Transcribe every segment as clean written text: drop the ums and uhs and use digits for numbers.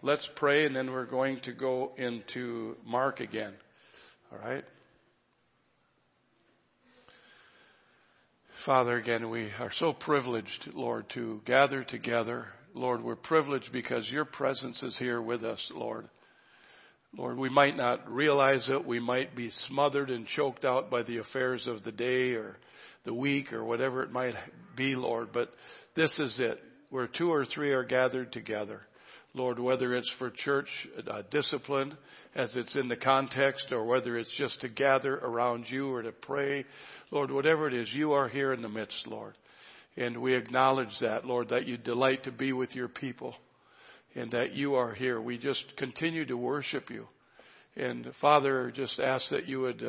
let's pray, and then we're going to go into Mark again. All right? Father, again, we are so privileged, Lord, to gather together. Lord, we're privileged because your presence is here with us, Lord. Lord, we might not realize it. We might be smothered and choked out by the affairs of the day or the week or whatever it might be, Lord. But this is it, where 2 or 3 are gathered together. Lord, whether it's for church discipline, as it's in the context, or whether it's just to gather around you or to pray, Lord, whatever it is, you are here in the midst, Lord. And we acknowledge that, Lord, that you delight to be with your people and that you are here. We just continue to worship you. And Father, just ask that you would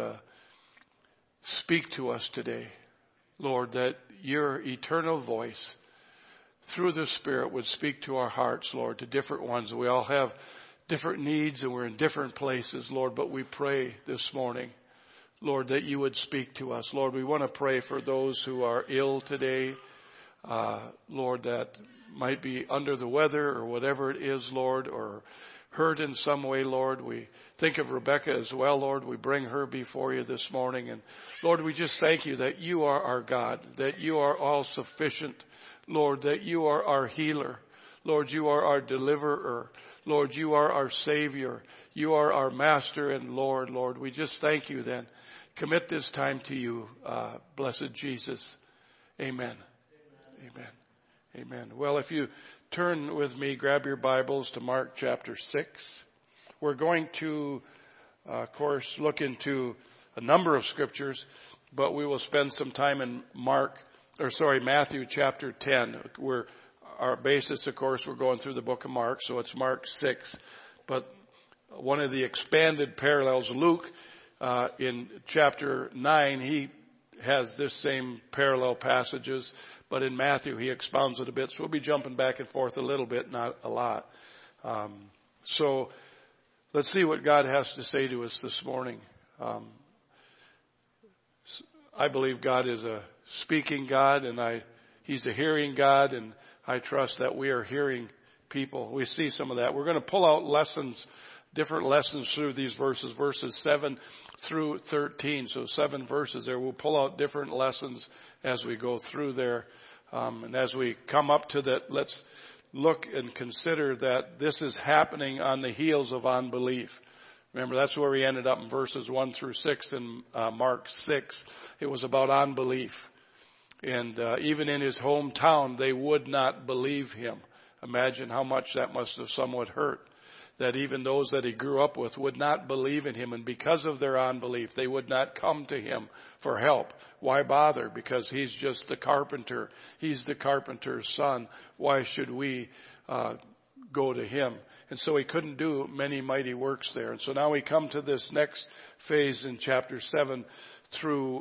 speak to us today, Lord, that your eternal voice through the Spirit would speak to our hearts, Lord, to different ones. We all have different needs and we're in different places, Lord, but we pray this morning, Lord, that you would speak to us. Lord, we want to pray for those who are ill today, Lord, that might be under the weather or whatever it is, Lord, or hurt in some way, Lord. We think of Rebecca as well, Lord. We bring her before you this morning. And Lord, we just thank you that you are our God, that you are all sufficient, Lord, that you are our healer. Lord, you are our deliverer. Lord, you are our Savior. You are our Master and Lord. Lord, we just thank you then. Commit this time to you, blessed Jesus. Amen. Amen. Amen. Well, if you turn with me, grab your Bibles to Mark chapter 6. We're going to, of course, look into a number of scriptures, but we will spend some time in Matthew chapter 10. Our basis, of course, we're going through the book of Mark, so it's Mark 6. But one of the expanded parallels, Luke, in chapter 9, he has this same parallel passages, but in Matthew he expounds it a bit. So we'll be jumping back and forth a little bit, not a lot. So let's see what God has to say to us this morning. I believe God is a speaking God, and He's a hearing God, and I trust that we are hearing people. We see some of that. We're going to pull out different lessons through these verses 7 through 13. So 7 verses there. We'll pull out different lessons as we go through there. And as we come up to that, let's look and consider that this is happening on the heels of unbelief. Remember, that's where we ended up in verses 1 through 6 in Mark 6. It was about unbelief. And even in his hometown, they would not believe him. Imagine how much that must have somewhat hurt. That even those that he grew up with would not believe in him. And because of their unbelief, they would not come to him for help. Why bother? Because he's just the carpenter. He's the carpenter's son. Why should we go to him? And so he couldn't do many mighty works there. And so now we come to this next phase in chapter 7 through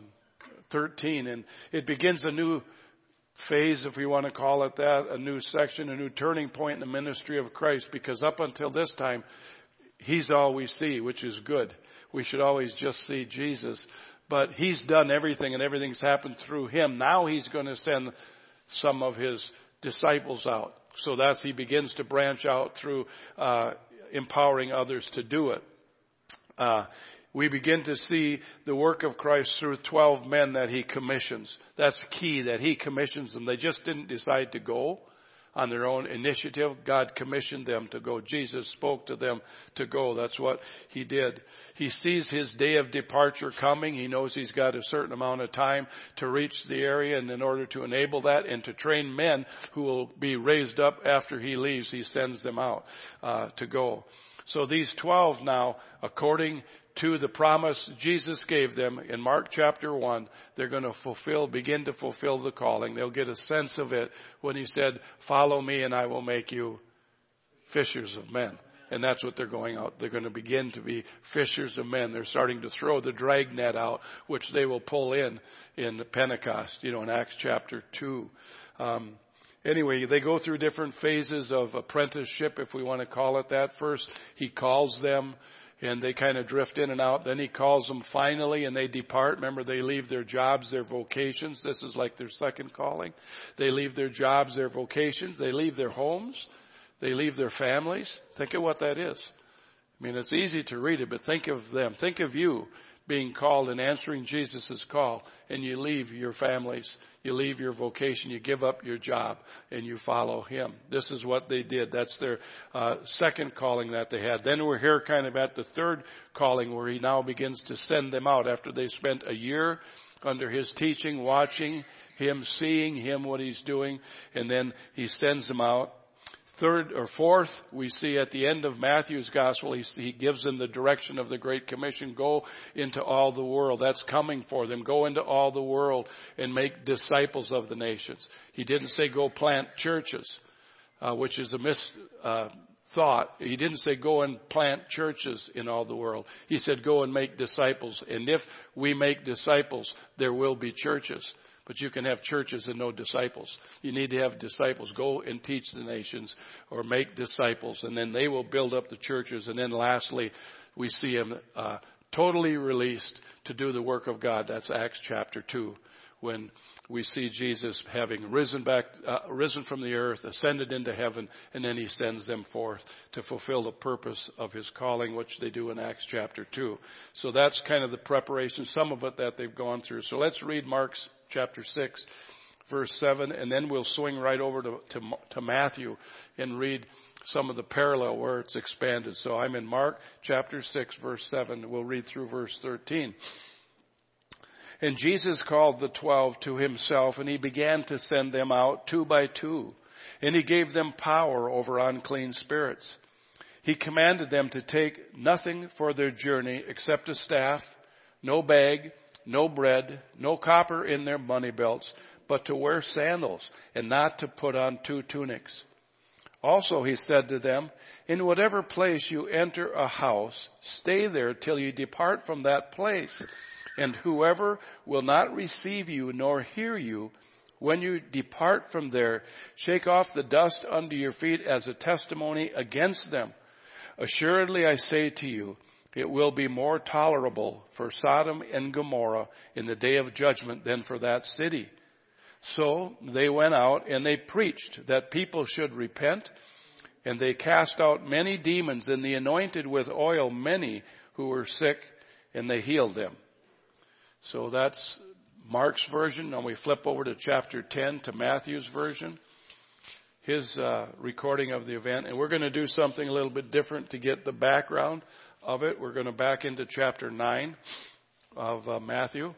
13. And it begins a new phase, if we want to call it that, a new section, a new turning point in the ministry of Christ, because up until this time, he's all we see, which is good. We should always just see Jesus, but he's done everything and everything's happened through him. Now he's going to send some of his disciples out. So he begins to branch out through empowering others to do it. We begin to see the work of Christ through 12 men that he commissions. That's key, that he commissions them. They just didn't decide to go on their own initiative. God commissioned them to go. Jesus spoke to them to go. That's what he did. He sees his day of departure coming. He knows he's got a certain amount of time to reach the area, and in order to enable that and to train men who will be raised up after he leaves, he sends them out to go. So these 12 now, according to the promise Jesus gave them in Mark chapter 1, they're going to begin to fulfill the calling. They'll get a sense of it when he said, "Follow me and I will make you fishers of men." And that's what they're going out. They're going to begin to be fishers of men. They're starting to throw the dragnet out, which they will pull in Pentecost, in Acts chapter 2. Anyway, they go through different phases of apprenticeship, if we want to call it that. First, he calls them, and they kind of drift in and out. Then he calls them finally, and they depart. Remember, they leave their jobs, their vocations. This is like their second calling. They leave their jobs, their vocations. They leave their homes. They leave their families. Think of what that is. I mean, it's easy to read it, but think of them. Think of you being called and answering Jesus' call, and you leave your families, you leave your vocation, you give up your job, and you follow him. This is what they did. That's their second calling that they had. Then we're here kind of at the third calling, where he now begins to send them out after they spent a year under his teaching, watching him, seeing him, what he's doing, and then he sends them out. Third or fourth, we see at the end of Matthew's gospel, he gives them the direction of the Great Commission. Go into all the world. That's coming for them. Go into all the world and make disciples of the nations. He didn't say go plant churches, which is a misthought. He didn't say go and plant churches in all the world. He said go and make disciples. And if we make disciples, there will be churches. But you can have churches and no disciples. You need to have disciples. Go and teach the nations or make disciples, and then they will build up the churches. And then lastly, we see him totally released to do the work of God. That's Acts chapter 2, when we see Jesus having risen from the earth, ascended into heaven, and then he sends them forth to fulfill the purpose of his calling, which they do in Acts chapter 2. So that's kind of the preparation, some of it that they've gone through. So let's read Mark's chapter 6, verse 7, and then we'll swing right over to Matthew and read some of the parallel where it's expanded. So I'm in Mark chapter 6, verse 7. We'll read through verse 13. And Jesus called the 12 to himself, and he began to send them out 2 by 2. And he gave them power over unclean spirits. He commanded them to take nothing for their journey except a staff, no bag, no bread, no copper in their money belts, but to wear sandals and not to put on 2 tunics. Also he said to them, in whatever place you enter a house, stay there till you depart from that place. And whoever will not receive you nor hear you, when you depart from there, shake off the dust under your feet as a testimony against them. Assuredly I say to you, it will be more tolerable for Sodom and Gomorrah in the day of judgment than for that city. So they went out and they preached that people should repent, and they cast out many demons, and they anointed with oil many who were sick, and they healed them. So that's Mark's version. Now we flip over to chapter 10 to Matthew's version, his recording of the event. And we're going to do something a little bit different to get the background of it. We're going to back into chapter 9 of Matthew.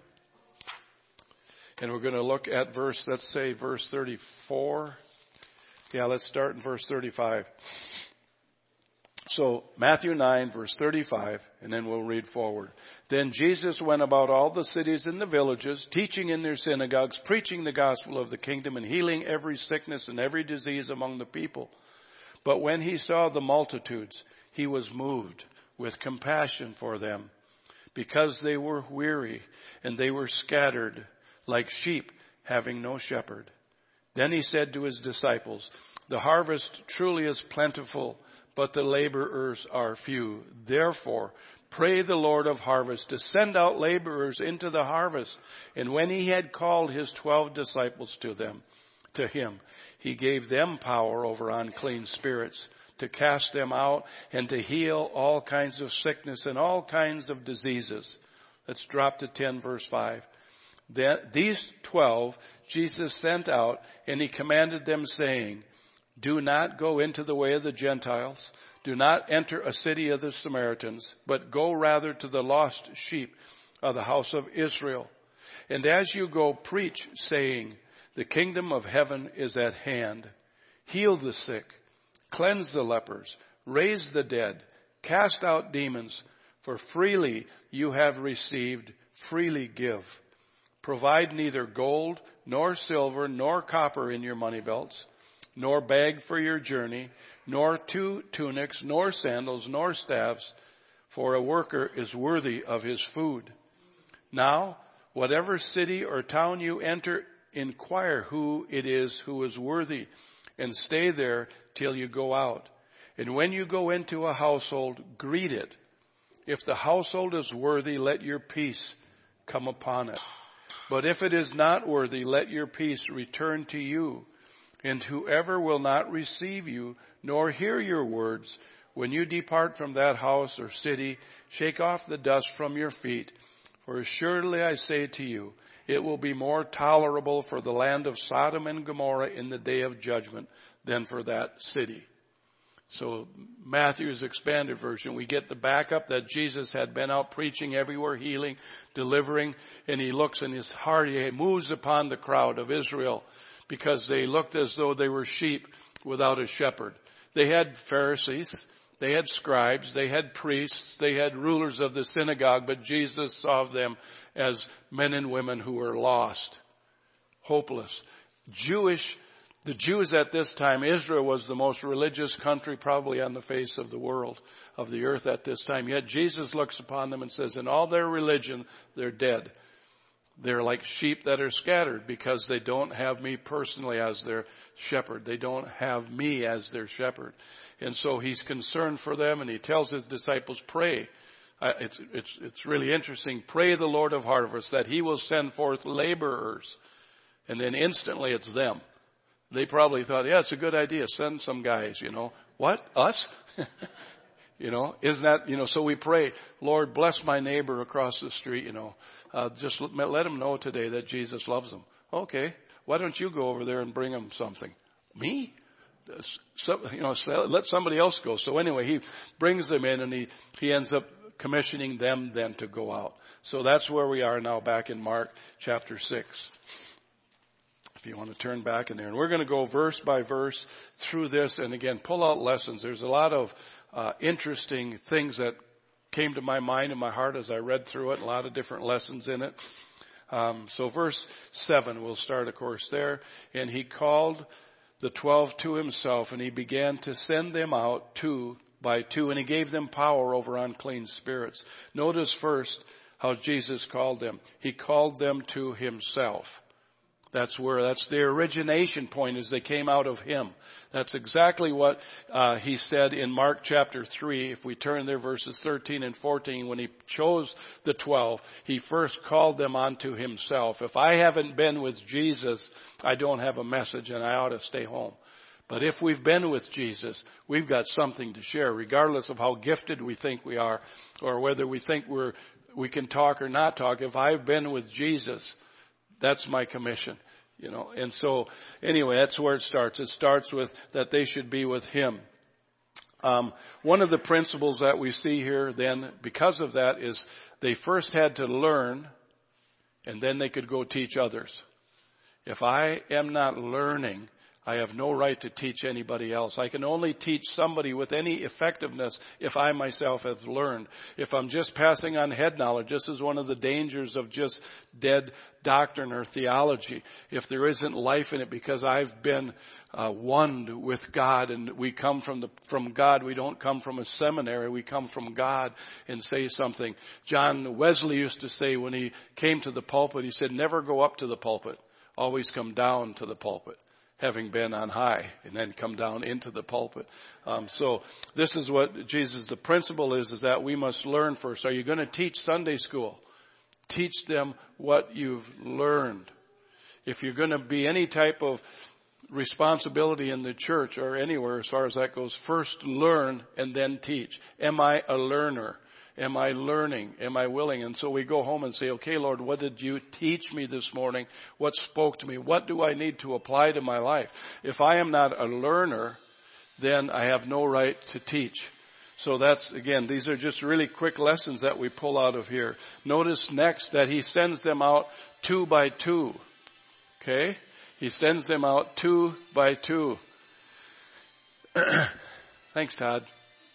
And we're going to look at verse 34. Yeah, let's start in verse 35. So Matthew 9, verse 35, and then we'll read forward. Then Jesus went about all the cities and the villages, teaching in their synagogues, preaching the gospel of the kingdom, and healing every sickness and every disease among the people. But when he saw the multitudes, he was moved with compassion for them, because they were weary and they were scattered like sheep having no shepherd. Then he said to his disciples, the harvest truly is plentiful, but the laborers are few. Therefore, pray the Lord of harvest to send out laborers into the harvest. And when he had called his 12 disciples to him, he gave them power over unclean spirits to cast them out and to heal all kinds of sickness and all kinds of diseases. Let's drop to 10, verse 5. Then these 12 Jesus sent out, and he commanded them, saying, do not go into the way of the Gentiles. Do not enter a city of the Samaritans, but go rather to the lost sheep of the house of Israel. And as you go, preach, saying, the kingdom of heaven is at hand. Heal the sick, cleanse the lepers, raise the dead, cast out demons, for freely you have received, freely give. Provide neither gold, nor silver, nor copper in your money belts, nor bag for your journey, nor 2 tunics, nor sandals, nor staffs, for a worker is worthy of his food. Now, whatever city or town you enter, inquire who it is who is worthy, and stay there till you go out. And when you go into a household, greet it. If the household is worthy, let your peace come upon it. But if it is not worthy, let your peace return to you. And whoever will not receive you, nor hear your words, when you depart from that house or city, shake off the dust from your feet. For assuredly I say to you, it will be more tolerable for the land of Sodom and Gomorrah in the day of judgment than for that city. So Matthew's expanded version, we get the backup that Jesus had been out preaching everywhere, healing, delivering, and he looks in his heart, he moves upon the crowd of Israel because they looked as though they were sheep without a shepherd. They had Pharisees, they had scribes, they had priests, they had rulers of the synagogue, but Jesus saw them as men and women who were lost, hopeless. The Jews at this time, Israel was the most religious country probably on the face of the world, of the earth at this time. Yet Jesus looks upon them and says, in all their religion, they're dead. They're like sheep that are scattered because they don't have me personally as their shepherd. They don't have me as their shepherd. And so he's concerned for them, and he tells his disciples, pray. It's really interesting. Pray the Lord of harvest that he will send forth laborers. And then instantly it's them. They probably thought, yeah, it's a good idea. Send some guys, What? Us? Isn't that, so we pray, Lord, bless my neighbor across the street, just let him know today that Jesus loves him. Okay. Why don't you go over there and bring him something? Me? Let somebody else go. So anyway, he brings them in and he ends up commissioning them then to go out. So that's where we are now back in Mark chapter 6. If you want to turn back in there. And we're going to go verse by verse through this and again, pull out lessons. There's a lot of interesting things that came to my mind and my heart as I read through it. A lot of different lessons in it. So verse 7, we'll start of course there. And he called the 12 to himself and he began to send them out 2 by 2 and he gave them power over unclean spirits. Notice first how Jesus called them. He called them to himself. That's the origination point as they came out of him. That's exactly what he said in Mark chapter 3. If we turn there, verses 13 and 14, when he chose the 12, he first called them onto himself. If I haven't been with Jesus, I don't have a message and I ought to stay home. But if we've been with Jesus, we've got something to share, regardless of how gifted we think we are or whether we think we can talk or not talk. If I've been with Jesus, that's my commission, And so anyway, that's where it starts. It starts with that they should be with him. One of the principles that we see here then, because of that, is they first had to learn and then they could go teach others. If I am not learning, I have no right to teach anybody else. I can only teach somebody with any effectiveness if I myself have learned. If I'm just passing on head knowledge, this is one of the dangers of just dead doctrine or theology. If there isn't life in it, because I've been one with God and we come from God. We don't come from a seminary. We come from God and say something. John Wesley used to say when he came to the pulpit, he said, never go up to the pulpit. Always come down to the pulpit. Having been on high and then come down into the pulpit. So this is what Jesus, the principle is that we must learn first. Are you going to teach Sunday school? Teach them what you've learned. If you're going to be any type of responsibility in the church or anywhere as far as that goes, first learn and then teach. Am I a learner? Am I learning? Am I willing? And so we go home and say, okay, Lord, what did you teach me this morning? What spoke to me? What do I need to apply to my life? If I am not a learner, then I have no right to teach. So that's, again, these are just really quick lessons that we pull out of here. Notice next that he sends them out 2 by 2. Okay? He sends them out 2 by 2. Thanks, Todd.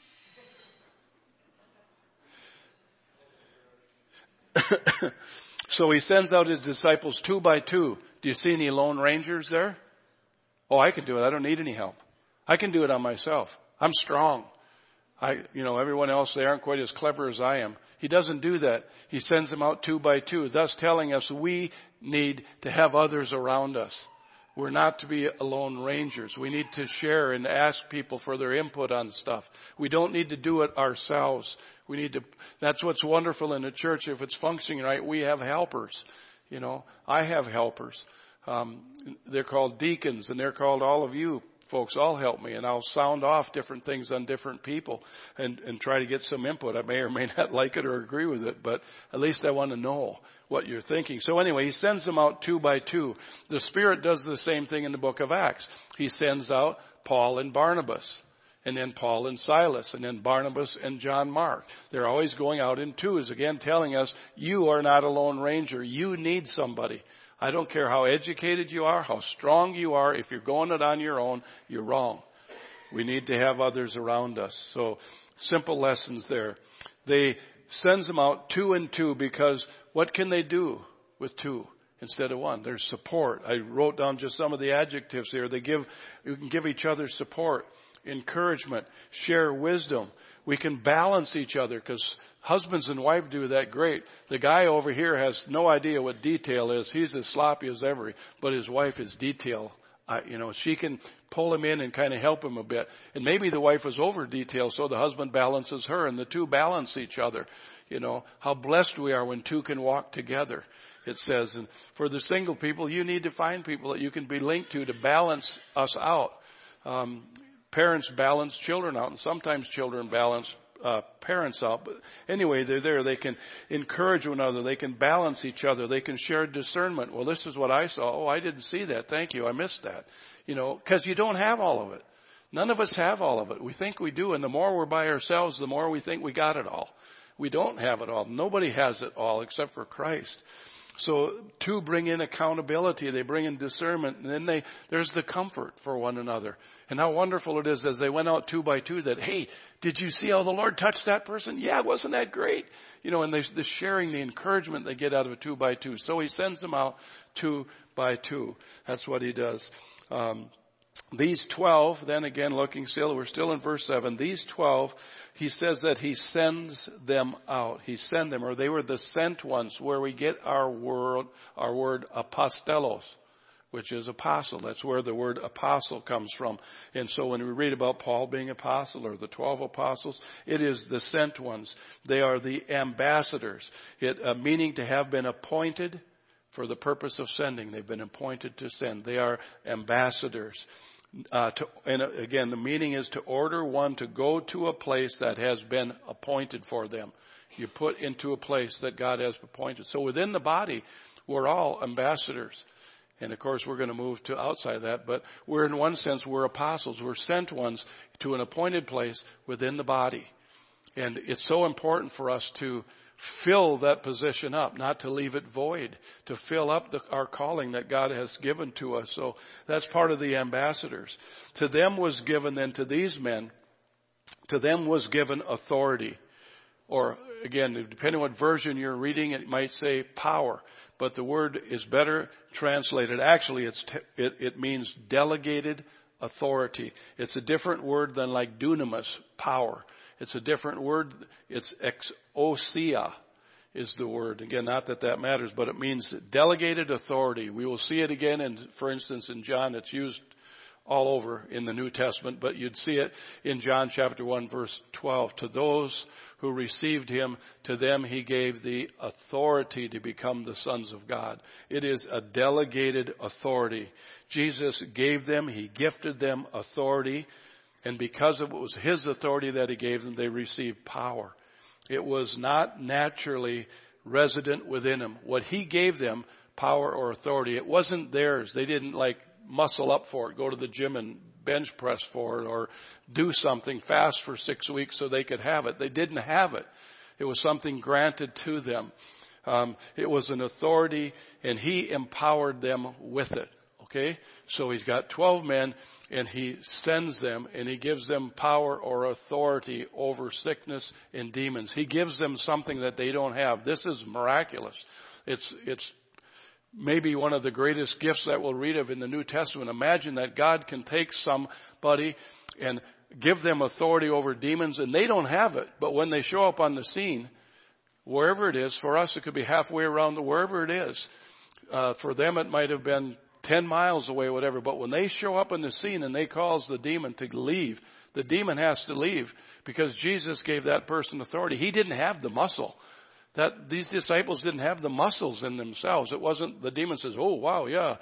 So he sends out his disciples 2 by 2. Do you see any lone rangers there? Oh, I can do it. I don't need any help. I can do it on myself. I'm strong. Everyone else, they aren't quite as clever as I am. He doesn't do that. He sends them out 2 by 2, thus telling us we need to have others around us. We're not to be lone rangers. We need to share and ask people for their input on stuff. We don't need to do it ourselves. That's what's wonderful in the church. If it's functioning right, we have helpers. I have helpers. They're called deacons, and they're called all of you folks. All help me, and I'll sound off different things on different people and try to get some input. I may or may not like it or agree with it, but at least I want to know what you're thinking. So anyway, he sends them out 2 by 2. The Spirit does the same thing in the book of Acts. He sends out Paul and Barnabas, and then Paul and Silas, and then Barnabas and John Mark. They're always going out in twos, again telling us, you are not a lone ranger. You need somebody. I don't care how educated you are, how strong you are. If you're going it on your own, you're wrong. We need to have others around us. So simple lessons there. They sends them out 2 and 2 because what can they do with 2 instead of 1? There's support. I wrote down just some of the adjectives here. You can give each other support, encouragement, share wisdom. We can balance each other because husbands and wife do that great. The guy over here has no idea what detail is. He's as sloppy as ever, but his wife is detail. She can pull him in and kind of help him a bit. And maybe the wife was over detail, so the husband balances her, and the 2 balance each other. How blessed we are when 2 can walk together, it says. And for the single people, you need to find people that you can be linked to balance us out. Parents balance children out, and sometimes children balance parents out. But anyway, they're there. They can encourage one another. They can balance each other. They can share discernment. Well, this is what I saw. Oh, I didn't see that. Thank you. I missed that. Because you don't have all of it. None of us have all of it. We think we do, and the more we're by ourselves, the more we think we got it all. We don't have it all. Nobody has it all except for Christ. So 2 bring in accountability. They bring in discernment. And then there's the comfort for one another. And how wonderful it is as they went out 2 by 2 that, hey, did you see how the Lord touched that person? Yeah, wasn't that great? And the sharing, the encouragement they get out of a 2 by 2. So he sends them out 2 by 2. That's what he does. These 12, then again, looking still, we're still in verse 7. These 12, he says that he sends them out. He sent them, or they were the sent ones, where we get our word apostelos, which is apostle. That's where the word apostle comes from. And so when we read about Paul being apostle or the 12 apostles, it is the sent ones. They are the ambassadors, meaning to have been appointed for the purpose of sending. They've been appointed to send. They are ambassadors. And again, the meaning is to order one to go to a place that has been appointed for them. You put into a place that God has appointed. So within the body, we're all ambassadors. And of course, we're going to move to outside of that. But in one sense, we're apostles. We're sent ones to an appointed place within the body. And it's so important for us to fill that position up, not to leave it void, to fill up our calling that God has given to us. So that's part of the ambassadors. To them was given, then to these men, to them was given authority. Or again, depending on what version you're reading, it might say power. But the word is better translated. Actually, it means delegated authority. It's a different word than like dunamis, power. It's a different word. It's exousia is the word. Again, not that matters, but it means delegated authority. We will see it again, for instance, in John. It's used all over in the New Testament, but you'd see it in John chapter 1, verse 12. To those who received him, to them he gave the authority to become the sons of God. It is a delegated authority. Jesus gave them, he gifted them authority. And because it was his authority that he gave them, they received power. It was not naturally resident within them. What he gave them, power or authority, it wasn't theirs. They didn't muscle up for it, go to the gym and bench press for it, or do something fast for 6 weeks so they could have it. They didn't have it. It was something granted to them. It was an authority, and he empowered them with it. Okay? So he's got 12 men, and he sends them, and he gives them power or authority over sickness and demons. He gives them something that they don't have. This is miraculous. It's maybe one of the greatest gifts that we'll read of in the New Testament. Imagine that God can take somebody and give them authority over demons, and they don't have it. But when they show up on the scene, wherever it is, for us it could be halfway around wherever it is. For them it might have been 10 miles away, whatever. But when they show up on the scene and they cause the demon to leave, the demon has to leave because Jesus gave that person authority. He didn't have the muscle. These disciples didn't have the muscles in themselves. It wasn't the demon says, oh, wow, yeah,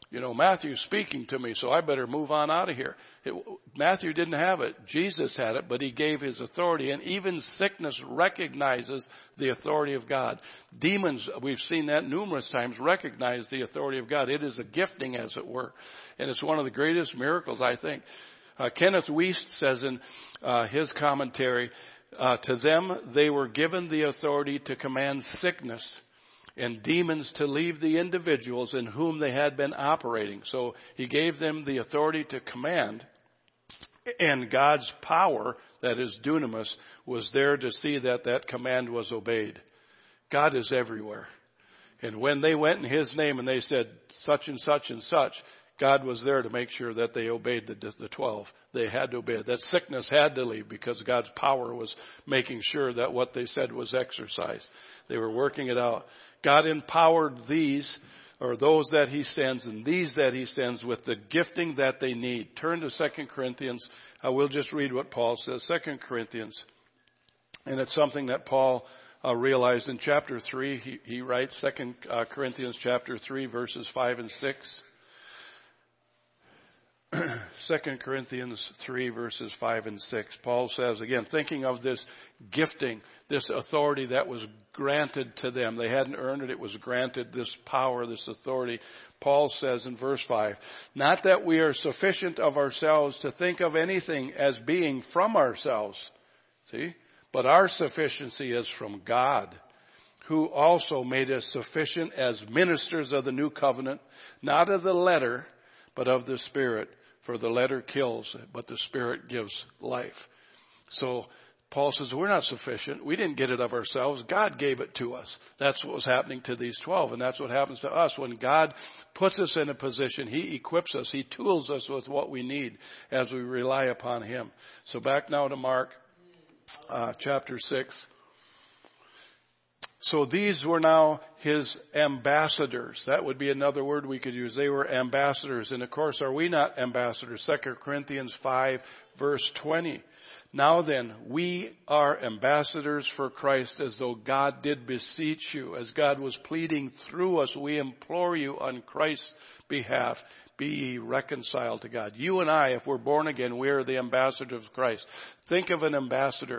Matthew's speaking to me, so I better move on out of here. Matthew didn't have it. Jesus had it, but he gave his authority. And even sickness recognizes the authority of God. Demons, we've seen that numerous times, recognize the authority of God. It is a gifting, as it were. And it's one of the greatest miracles, I think. Kenneth Wuest says in his commentary, to them they were given the authority to command sickness and demons to leave the individuals in whom they had been operating. So he gave them the authority to command, and God's power, that is dunamis, was there to see that that command was obeyed. God is everywhere. And when they went in his name and they said such and such and such, God was there to make sure that they obeyed the 12. They had to obey it. That sickness had to leave because God's power was making sure that what they said was exercised. They were working it out. God empowered these, or those that he sends, and these that he sends with the gifting that they need. Turn to 2 Corinthians. We'll just read what Paul says. 2 Corinthians. And it's something that Paul realized in chapter 3. He writes 2 Corinthians chapter 3, verses 5 and 6. 2 Corinthians 3 verses 5 and 6. Paul says, again, thinking of this gifting, this authority that was granted to them. They hadn't earned it. It was granted, this power, this authority. Paul says in verse 5, not that we are sufficient of ourselves to think of anything as being from ourselves. See? But our sufficiency is from God, who also made us sufficient as ministers of the new covenant, not of the letter, but of the Spirit. For the letter kills, but the Spirit gives life. So Paul says, we're not sufficient. We didn't get it of ourselves. God gave it to us. That's what was happening to these 12. And that's what happens to us. When God puts us in a position, he equips us. He tools us with what we need as we rely upon him. So back now to Mark chapter 6. So these were now his ambassadors. That would be another word we could use. They were ambassadors. And of course, are we not ambassadors? 2 Corinthians 5 verse 20. Now then, we are ambassadors for Christ, as though God did beseech you. As God was pleading through us, we implore you on Christ's behalf, be ye reconciled to God. You and I, if we're born again, we are the ambassadors of Christ. Think of an ambassador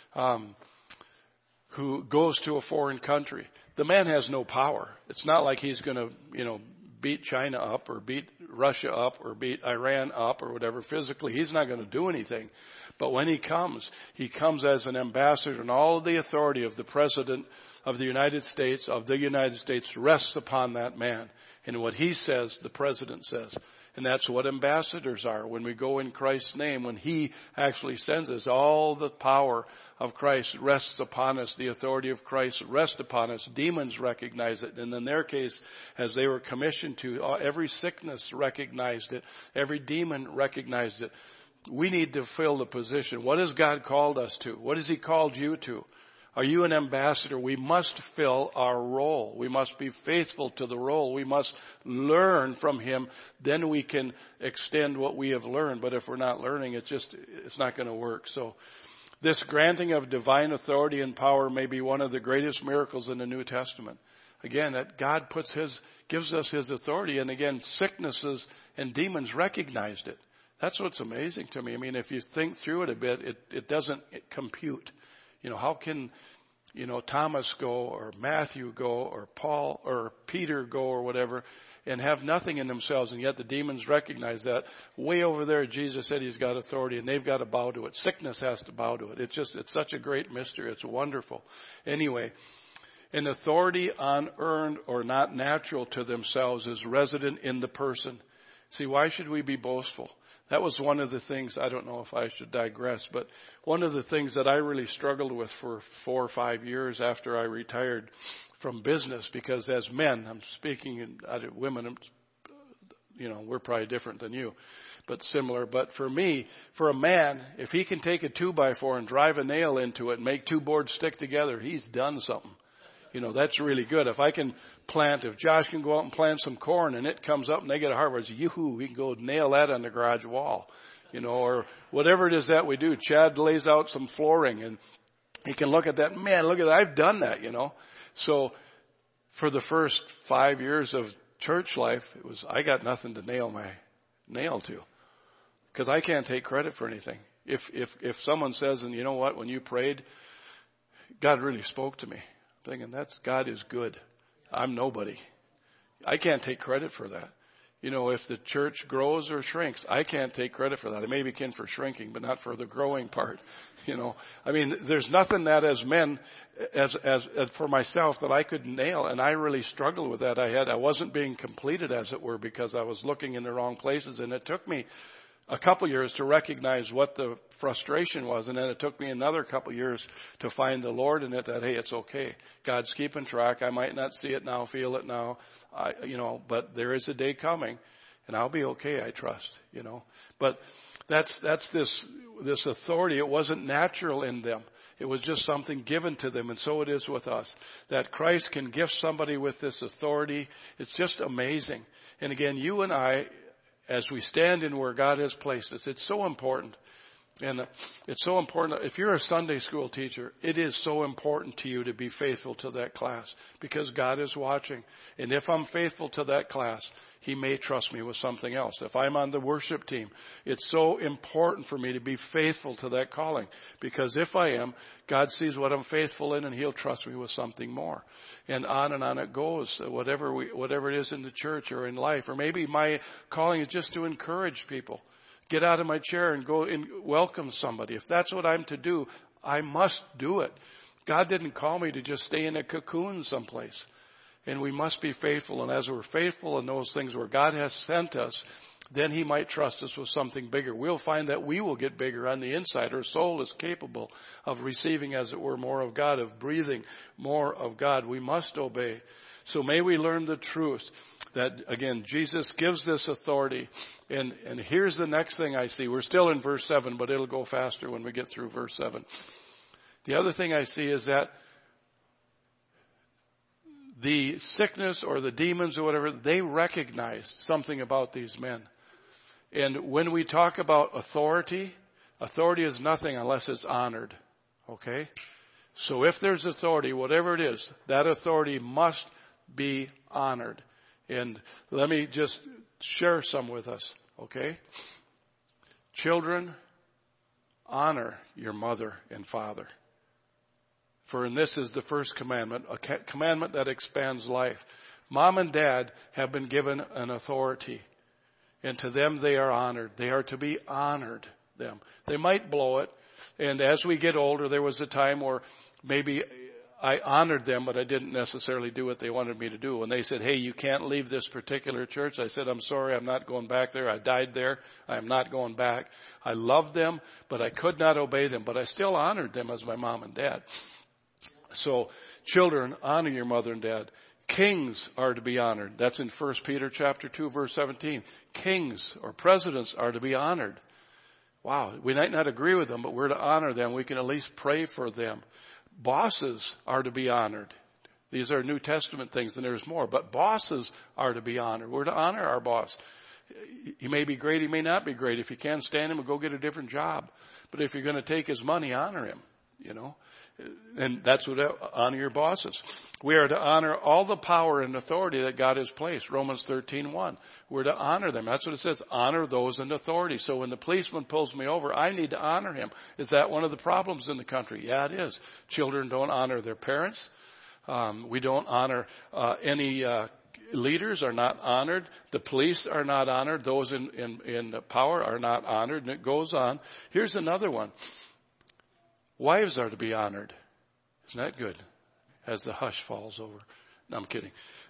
who goes to a foreign country. The man has no power. It's not like he's going to, beat China up or beat Russia up or beat Iran up or whatever physically. He's not going to do anything. But when he comes as an ambassador, and all the authority of the President of the United States, rests upon that man. And what he says, the President says. And that's what ambassadors are. When we go in Christ's name, when he actually sends us, all the power of Christ rests upon us. The authority of Christ rests upon us. Demons recognize it. And in their case, as they were commissioned to, every sickness recognized it. Every demon recognized it. We need to fill the position. What has God called us to? What has he called you to? Are you an ambassador? We must fill our role. We must be faithful to the role. We must learn from him. Then we can extend what we have learned. But if we're not learning, it's not going to work. So this granting of divine authority and power may be one of the greatest miracles in the New Testament. Again, that God gives us his authority. And again, sicknesses and demons recognized it. That's what's amazing to me. I mean, if you think through it a bit, it doesn't compute. How can, Thomas go or Matthew go or Paul or Peter go or whatever and have nothing in themselves, and yet the demons recognize that. Way over there, Jesus said he's got authority, and they've got to bow to it. Sickness has to bow to it. It's such a great mystery. It's wonderful. Anyway, an authority unearned or not natural to themselves is resident in the person. See, why should we be boastful? That was one of the things, I don't know if I should digress, but one of the things that I really struggled with for 4 or 5 years after I retired from business, because as men, I'm speaking women, we're probably different than you, but similar. But for me, for a man, if he can take a 2x4 and drive a nail into it and make 2 boards stick together, he's done something. That's really good. If Josh can go out and plant some corn and it comes up and they get a harvest, yoo-hoo, we can go nail that on the garage wall, or whatever it is that we do. Chad lays out some flooring and he can look at that. Man, look at that. I've done that, So for the first 5 years of church life, I got nothing to nail my nail to, because I can't take credit for anything. If someone says, and you know what, when you prayed, God really spoke to me, I'm thinking God is good. I'm nobody. I can't take credit for that. If the church grows or shrinks, I can't take credit for that. I maybe can for shrinking, but not for the growing part. There's nothing that as men, as for myself, that I could nail, and I really struggled with that. I wasn't being completed, as it were, because I was looking in the wrong places, and it took me a couple years to recognize what the frustration was, and then it took me another couple years to find the Lord in it, that, hey, it's okay. God's keeping track. I might not see it now, feel it now, but there is a day coming, and I'll be okay, I trust, But that's this authority. It wasn't natural in them. It was just something given to them, and so it is with us. That Christ can gift somebody with this authority. It's just amazing. And again, you and I, as we stand in where God has placed us, it's so important. And it's so important. If you're a Sunday school teacher, it is so important to you to be faithful to that class, because God is watching. And if I'm faithful to that class, He may trust me with something else. If I'm on the worship team, it's so important for me to be faithful to that calling, because if I am, God sees what I'm faithful in, and He'll trust me with something more. And on it goes, whatever it is in the church or in life. Or maybe my calling is just to encourage people. Get out of my chair and go and welcome somebody. If that's what I'm to do, I must do it. God didn't call me to just stay in a cocoon someplace. And we must be faithful. And as we're faithful in those things where God has sent us, then He might trust us with something bigger. We'll find that we will get bigger on the inside. Our soul is capable of receiving, as it were, more of God, of breathing more of God. We must obey. So may we learn the truth that, again, Jesus gives this authority. And here's the next thing I see. We're still in verse 7, but it'll go faster when we get through verse 7. The other thing I see is that the sickness or the demons or whatever, they recognized something about these men. And when we talk about authority is nothing unless it's honored. Okay? So if there's authority, whatever it is, that authority must be honored. And let me just share some with us. Okay? Children, honor your mother and father. For in this is the first commandment, a commandment that expands life. Mom and dad have been given an authority, and to them they are honored. They are to be honored, them. They might blow it, and as we get older, there was a time where maybe I honored them, but I didn't necessarily do what they wanted me to do. When they said, hey, you can't leave this particular church, I said, I'm sorry, I'm not going back there. I died there. I am not going back. I loved them, but I could not obey them, but I still honored them as my mom and dad. So, children, honor your mother and dad. Kings are to be honored. That's in 1 Peter chapter 2, verse 17. Kings or presidents are to be honored. Wow, we might not agree with them, but we're to honor them. We can at least pray for them. Bosses are to be honored. These are New Testament things, and there's more. But bosses are to be honored. We're to honor our boss. He may be great, he may not be great. If you can't stand him, go get a different job. But if you're going to take his money, honor him, And that's what honor your bosses. We are to honor all the power and authority that God has placed. Romans 13:1. We're to honor them. That's what it says. Honor those in authority. So when the policeman pulls me over, I need to honor him. Is that one of the problems in the country? Yeah, it is. Children don't honor their parents. We don't honor any leaders are not honored. The police are not honored. Those in power are not honored. And it goes on. Here's another one. Wives are to be honored. Isn't that good? As the hush falls over. No, I'm kidding.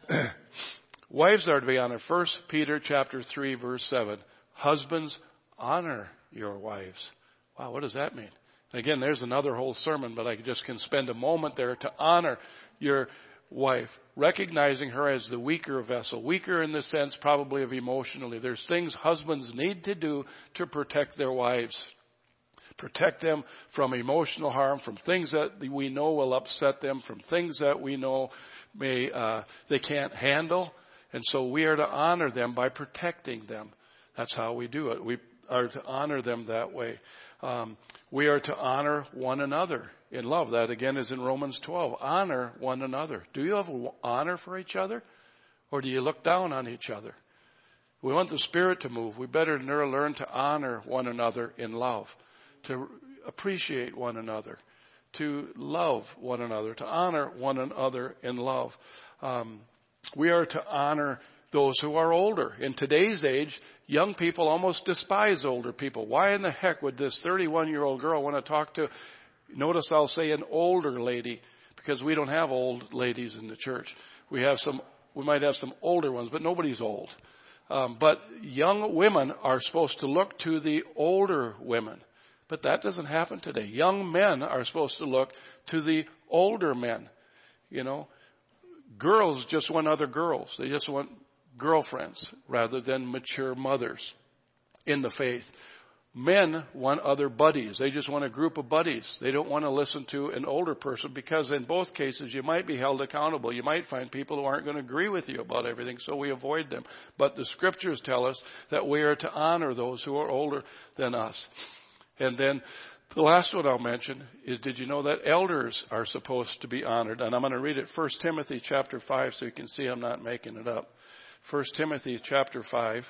Wives are to be honored. 1 Peter chapter 3, verse 7. Husbands, honor your wives. Wow, what does that mean? Again, there's another whole sermon, but I just can spend a moment there to honor your wife, recognizing her as the weaker vessel. Weaker in the sense probably of emotionally. There's things husbands need to do to protect their wives. Protect them from emotional harm, from things that we know will upset them, from things that we know they can't handle. And so we are to honor them by protecting them. That's how we do it. We are to honor them that way. We are to honor one another in love. That again is in Romans 12. Honor one another. Do you have honor for each other? Or do you look down on each other? We want the Spirit to move. We better learn to honor one another in love, to appreciate one another, to love one another, to honor one another in love. We are to honor those who are older. In today's age, young people almost despise older people. Why in the heck would this 31-year-old girl want to talk to, notice I'll say an older lady, because we don't have old ladies in the church. We might have some older ones, but nobody's old. But young women are supposed to look to the older women. But that doesn't happen today. Young men are supposed to look to the older men. You know, girls just want other girls. They just want girlfriends rather than mature mothers in the faith. Men want other buddies. They just want a group of buddies. They don't want to listen to an older person, because in both cases you might be held accountable. You might find people who aren't going to agree with you about everything, so we avoid them. But the scriptures tell us that we are to honor those who are older than us. And then the last one I'll mention is, did you know that elders are supposed to be honored? And I'm going to read it, 1 Timothy chapter 5, so you can see I'm not making it up. 1 Timothy chapter 5.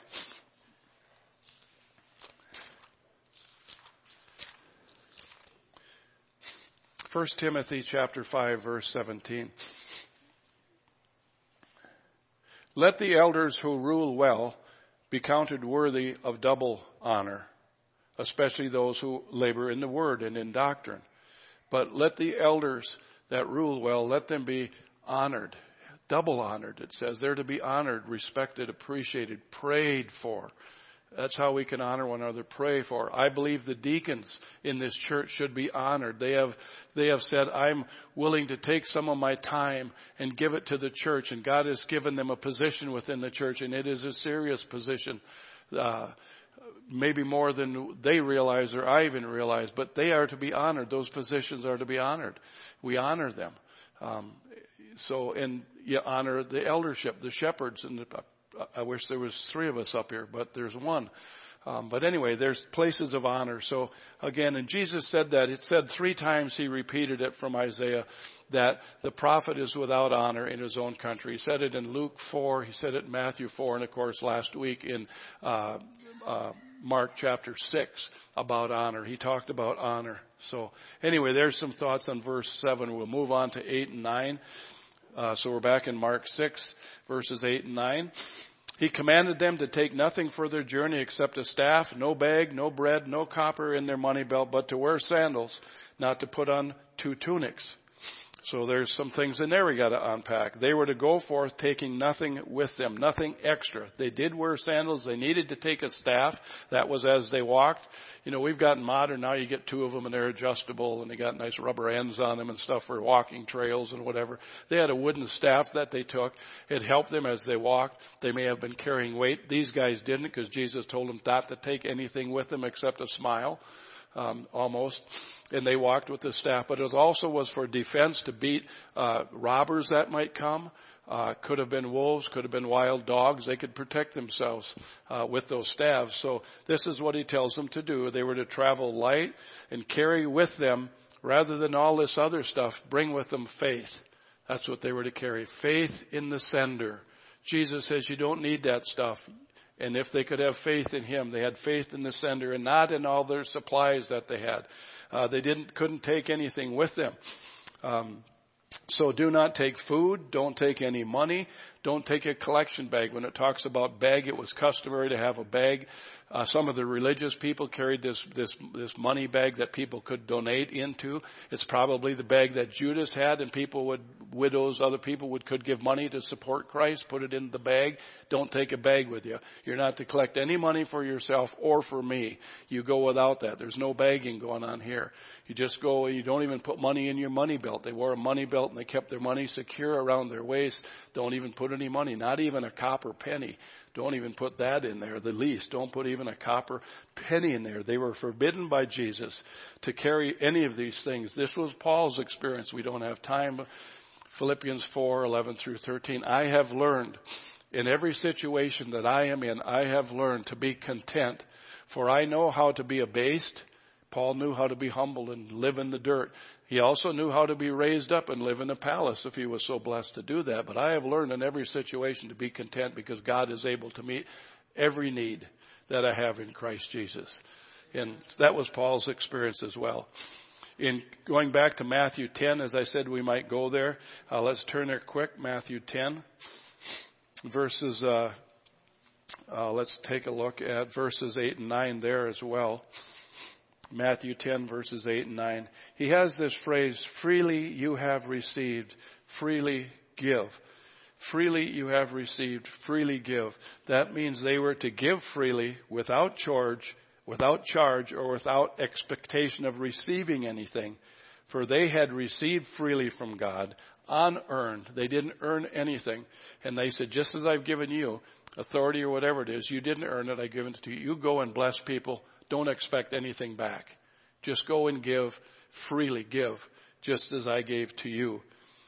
1 Timothy chapter 5, verse 17. Let the elders who rule well be counted worthy of double honor, especially those who labor in the word and in doctrine. But let the elders that rule well, let them be honored, double honored. It says they're to be honored, respected, appreciated, prayed for. That's how we can honor one another, pray for. I believe the deacons in this church should be honored. They have said, I'm willing to take some of my time and give it to the church. And God has given them a position within the church, and it is a serious position. Maybe more than they realize or I even realize, but they are to be honored. Those positions are to be honored. We honor them. And you honor the eldership, the shepherds, and I wish there was 3 of us up here, but there's 1. But anyway, there's places of honor. So again, and Jesus said that. It said 3 times, he repeated it from Isaiah, that the prophet is without honor in his own country. He said it in Luke 4. He said it in Matthew 4. And of course, last week in Mark chapter 6 about honor. He talked about honor. So anyway, there's some thoughts on verse 7. We'll move on to 8 and 9. So we're back in Mark 6, verses 8 and 9. He commanded them to take nothing for their journey except a staff, no bag, no bread, no copper in their money belt, but to wear sandals, not to put on 2 tunics. So there's some things in there we got to unpack. They were to go forth taking nothing with them, nothing extra. They did wear sandals. They needed to take a staff. That was as they walked. You know, we've gotten modern now. You get 2 of them and they're adjustable and they got nice rubber ends on them and stuff for walking trails and whatever. They had a wooden staff that they took. It helped them as they walked. They may have been carrying weight. These guys didn't, because Jesus told them not to take anything with them except a smile. Almost. And they walked with the staff, but it also was for defense, to beat robbers that might come. Could have been wolves, could have been wild dogs. They could protect themselves with those staffs. So this is what he tells them to do. They were to travel light and carry with them, rather than all this other stuff, bring with them faith. That's what they were to carry. Faith in the sender. Jesus says you don't need that stuff. And if they could have faith in him, they had faith in the sender and not in all their supplies that they had. They couldn't take anything with them. So do not take food. Don't take any money. Don't take a collection bag. When it talks about bag, it was customary to have a bag. Some of the religious people carried this money bag that people could donate into. It's probably the bag that Judas had, and widows, other people could give money to support Christ, put it in the bag. Don't take a bag with you. You're not to collect any money for yourself or for me. You go without that. There's no bagging going on here. You just go, you don't even put money in your money belt. They wore a money belt and they kept their money secure around their waist. Don't even put any money, not even a copper penny. Don't even put that in there, the least. Don't put even a copper penny in there. They were forbidden by Jesus to carry any of these things. This was Paul's experience. We don't have time. Philippians 4:11 through 13. I have learned in every situation that I am in, I have learned to be content, for I know how to be abased, Paul knew how to be humble and live in the dirt. He also knew how to be raised up and live in a palace if he was so blessed to do that. But I have learned in every situation to be content because God is able to meet every need that I have in Christ Jesus. And that was Paul's experience as well. In going back to Matthew 10, as I said, we might go there. Let's turn there quick. Matthew 10 verses, let's take a look at verses 8 and 9 there as well. Matthew 10 verses 8 and 9. He has this phrase, freely you have received, freely give. Freely you have received, freely give. That means they were to give freely without charge or without expectation of receiving anything. For they had received freely from God, unearned. They didn't earn anything. And they said, just as I've given you authority or whatever it is, you didn't earn it, I've given it to you. You go and bless people. Don't expect anything back. Just go and give, freely give, just as I gave to you.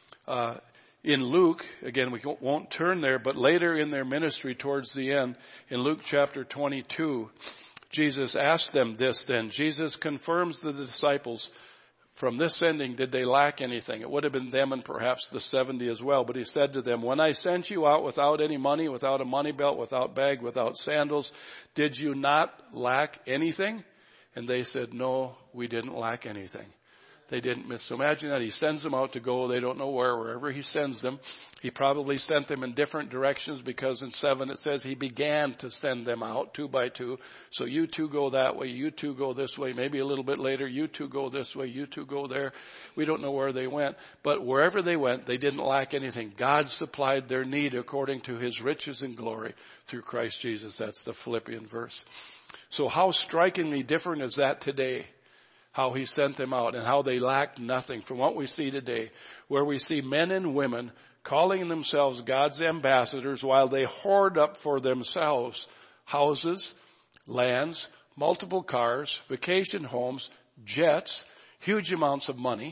In Luke, again, we won't turn there, but later in their ministry towards the end, in Luke chapter 22, Jesus asked them this then. Jesus confirms the disciples, from this sending, did they lack anything? It would have been them and perhaps the 70 as well. But he said to them, when I sent you out without any money, without a money belt, without bag, without sandals, did you not lack anything? And they said, no, we didn't lack anything. They didn't miss. So imagine that he sends them out to go. They don't know wherever he sends them. He probably sent them in different directions because in 7 it says he began to send them out 2 by 2. So you two go that way. You two go this way. Maybe a little bit later, you two go this way. You two go there. We don't know where they went. But wherever they went, they didn't lack anything. God supplied their need according to his riches and glory through Christ Jesus. That's the Philippian verse. So how strikingly different is that today? How he sent them out and how they lacked nothing from what we see today, where we see men and women calling themselves God's ambassadors while they hoard up for themselves houses, lands, multiple cars, vacation homes, jets, huge amounts of money.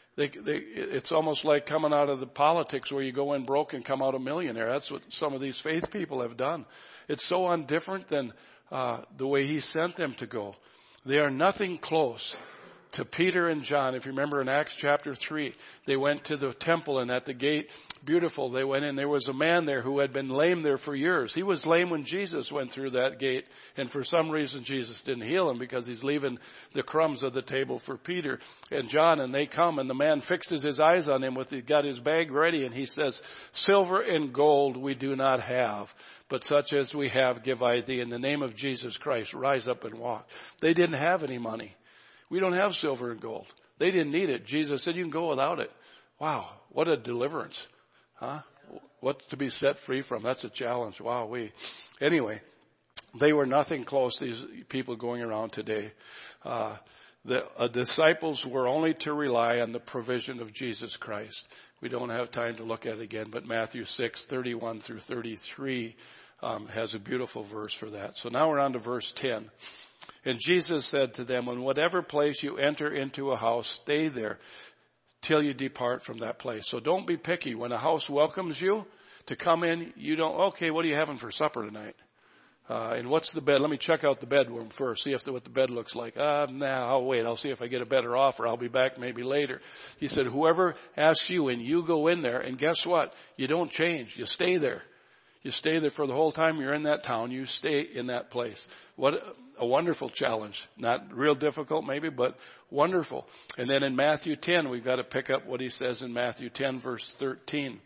It's almost like coming out of the politics where you go in broke and come out a millionaire. That's what some of these faith people have done. It's so undifferent than the way he sent them to go. They are nothing close to Peter and John. If you remember in Acts chapter 3, they went to the temple and at the gate, beautiful, they went in. There was a man there who had been lame there for years. He was lame when Jesus went through that gate. And for some reason, Jesus didn't heal him because he's leaving the crumbs of the table for Peter and John. And they come and the man fixes his eyes on him he got his bag ready. And he says, silver and gold we do not have, but such as we have give I thee. In the name of Jesus Christ, rise up and walk. They didn't have any money. We don't have silver and gold. They didn't need it. Jesus said, you can go without it. Wow, what a deliverance. Huh? What to be set free from? That's a challenge. Wow, Anyway, they were nothing close, these people going around today. The disciples were only to rely on the provision of Jesus Christ. We don't have time to look at it again, but Matthew 6:31 through 33 has a beautiful verse for that. So now we're on to verse 10. And Jesus said to them, in whatever place you enter into a house, stay there till you depart from that place. So don't be picky. When a house welcomes you to come in, you don't, okay, what are you having for supper tonight? And what's the bed? Let me check out the bedroom first, see what the bed looks like. I'll wait. I'll see if I get a better offer. I'll be back maybe later. He said, whoever asks you in, you go in there. And guess what? You don't change. You stay there. You stay there for the whole time you're in that town. You stay in that place. What a wonderful challenge. Not real difficult maybe, but wonderful. And then in Matthew 10, we've got to pick up what he says in Matthew 10 verse 13.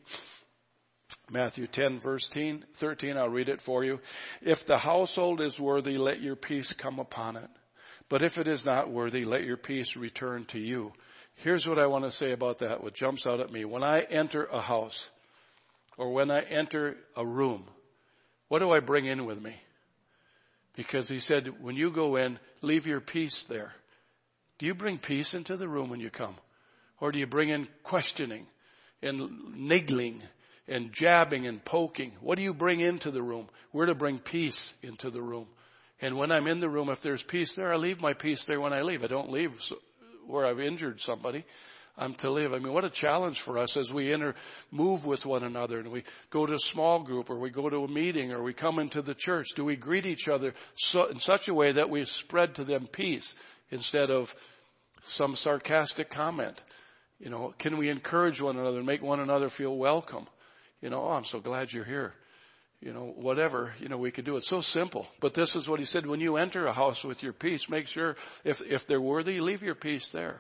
Matthew 10 verse 13, I'll read it for you. If the household is worthy, let your peace come upon it. But if it is not worthy, let your peace return to you. Here's what I want to say about that, what jumps out at me. When I enter a house, or when I enter a room, what do I bring in with me? Because he said, when you go in, leave your peace there. Do you bring peace into the room when you come? Or do you bring in questioning and niggling and jabbing and poking? What do you bring into the room? We're to bring peace into the room. And when I'm in the room, if there's peace there, I leave my peace there when I leave. I don't leave where I've injured somebody. I'm to live. I mean, what a challenge for us as we move with one another and we go to a small group or we go to a meeting or we come into the church. Do we greet each other in such a way that we spread to them peace? instead of some sarcastic comment? You know, can we encourage one another and make one another feel welcome? You know, oh, I'm so glad you're here. You know, whatever, you know, we could do. It's so simple. But this is what he said, when you enter a house with your peace, make sure if they're worthy, leave your peace there.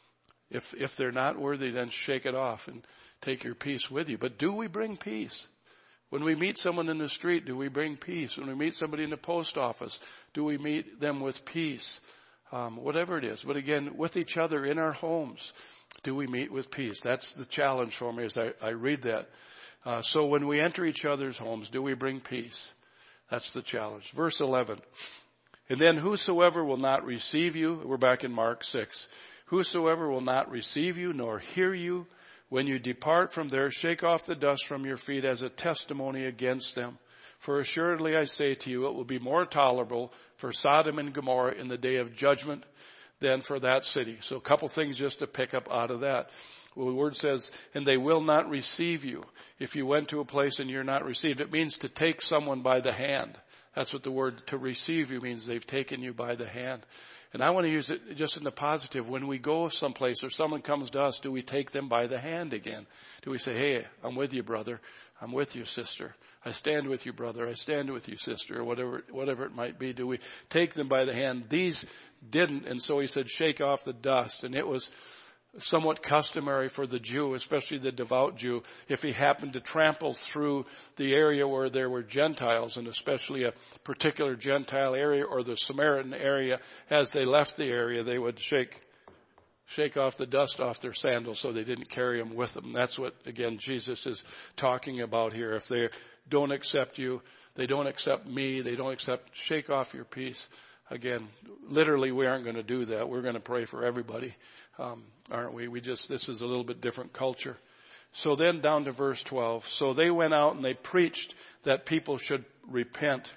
If they're not worthy, then shake it off and take your peace with you. But do we bring peace? When we meet someone in the street, do we bring peace? When we meet somebody in the post office, do we meet them with peace? Whatever it is. But again, with each other in our homes, do we meet with peace? That's the challenge for me as I read that. So when we enter each other's homes, do we bring peace? That's the challenge. Verse 11. And then whosoever will not receive you, we're back in Mark 6. Whosoever will not receive you nor hear you, when you depart from there, shake off the dust from your feet as a testimony against them. For assuredly I say to you, it will be more tolerable for Sodom and Gomorrah in the day of judgment than for that city. So a couple things just to pick up out of that. Well, the word says, and they will not receive you. If you went to a place and you're not received, it means to take someone by the hand. That's what the word to receive you means. They've taken you by the hand. And I want to use it just in the positive. When we go someplace or someone comes to us, do we take them by the hand again? Do we say, hey, I'm with you, brother. I'm with you, sister. I stand with you, brother. I stand with you, sister, or whatever it might be. Do we take them by the hand? These didn't. And so he said, shake off the dust. And it was somewhat customary for the Jew, especially the devout Jew, if he happened to trample through the area where there were Gentiles, and especially a particular Gentile area or the Samaritan area, as they left the area, they would shake off the dust off their sandals so they didn't carry them with them. That's what, again, Jesus is talking about here. If they don't accept you, they don't accept me, shake off your peace. Again, literally, we aren't going to do that. We're going to pray for everybody, aren't we? This is a little bit different culture. So then down to verse 12. So they went out and they preached that people should repent.